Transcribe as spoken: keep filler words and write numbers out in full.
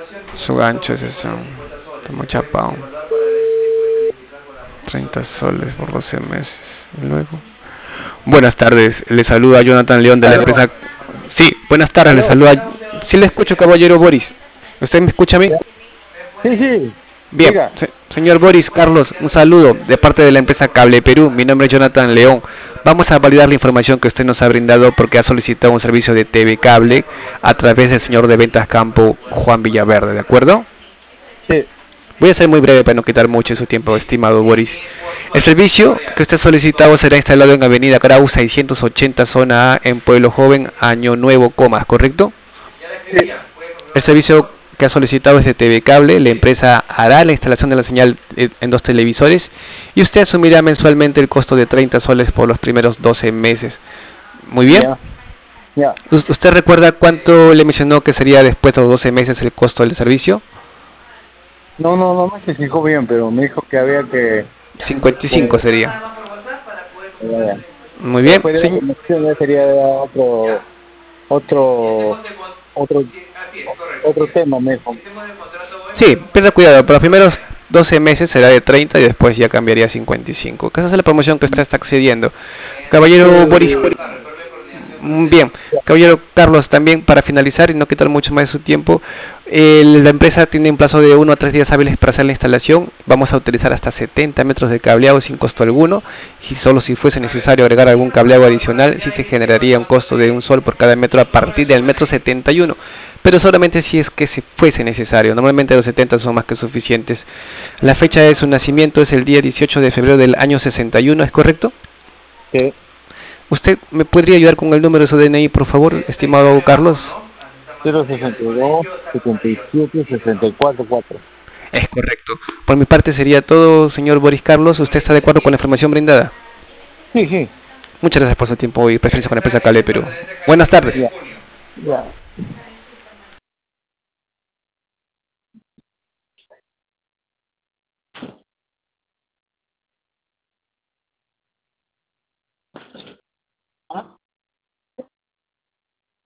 Su gancho es eso. Estamos chapado. treinta soles por doce meses. Y luego. Buenas tardes, le saluda Jonathan León de la Aló, empresa. Sí, buenas tardes, le aló. saluda. Sí, le escucho, caballero Boris. ¿Usted me escucha a mí? Sí, sí, Bien, diga. se- señor Boris Carlos, un saludo de parte de la empresa Cable Perú. Mi nombre es Jonathan León. Vamos a validar la información que usted nos ha brindado porque ha solicitado un servicio de T V Cable a través del señor de ventas campo Juan Villaverde, ¿de acuerdo? Sí, Voy a ser muy breve para no quitar mucho de su tiempo, estimado Boris. El servicio que usted ha solicitado será instalado en Avenida Grau seiscientos ochenta, zona A, en Pueblo Joven, Año Nuevo, Comas, ¿correcto? sí, El servicio que ha solicitado es de T V Cable. La empresa hará la instalación de la señal eh, en dos televisores y usted asumirá mensualmente el costo de treinta soles por los primeros doce meses. Muy bien. ya, ya. ¿Us- ¿Usted recuerda cuánto le mencionó que sería después de los doce meses el costo del servicio? No, no, no me especificó bien, pero me dijo que había que... cincuenta y cinco que sería. ya, ya. Muy Ya, bien. después de la Sí, conexión ya sería otro, otro, otro, otro tema, me dijo. sí, pierda cuidado. Por los primeros doce meses será de treinta y después ya cambiaría a cincuenta y cinco. Que esa es la promoción que usted está accediendo. Caballero Boris. Eh, Mm, Bien, caballero Carlos, también para finalizar y no quitar mucho más de su tiempo, eh, la empresa tiene un plazo de uno a tres días hábiles para hacer la instalación. Vamos a utilizar hasta setenta metros de cableado sin costo alguno. Y solo si fuese necesario agregar algún cableado adicional, sí se generaría un costo de un sol por cada metro a partir del metro setenta y uno. Pero solamente si es que se fuese necesario. Normalmente los setenta son más que suficientes. La fecha de su nacimiento es el día dieciocho de febrero del año sesenta y uno, ¿es correcto? sí, ¿Usted me podría ayudar con el número de su D N I, por favor, estimado Carlos? cero sesenta y dos, setenta y siete, sesenta y cuatro, cuatro. Es correcto. Por mi parte sería todo, señor Boris Carlos. ¿Usted está de acuerdo con la información brindada? Sí, sí, Muchas gracias por su tiempo y preferencia con la empresa Cable Perú. Buenas tardes. ya, ya.